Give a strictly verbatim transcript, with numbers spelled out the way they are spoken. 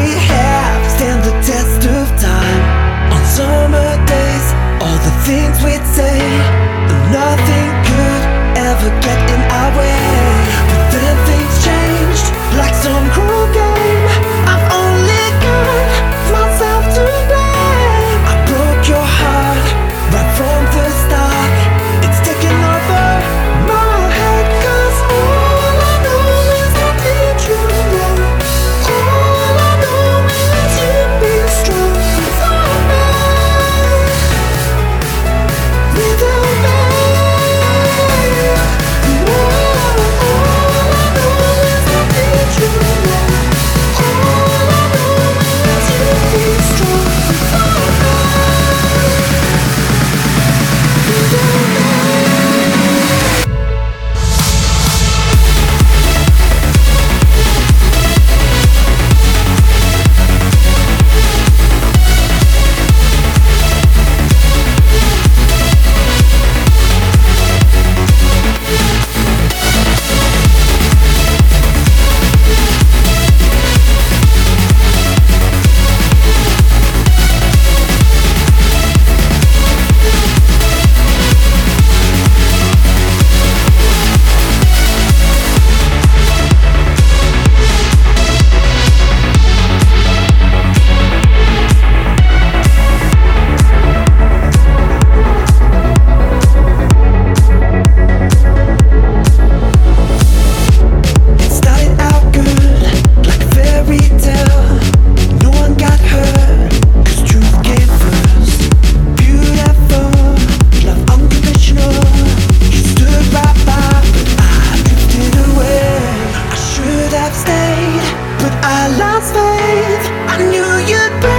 we have stand the test of time. On summer days, all the things we'd say, nothing could ever get in our way. But then things changed, like some cruel game. I've only got myself to blame. I broke your heart right from the start. It's taken over my head, 'cause all I know is to teach you love. All I know is you be strong for me, without me. All I know is to teach you love. All I know is you be strong for me, without me. But I lost faith. I knew you'd break.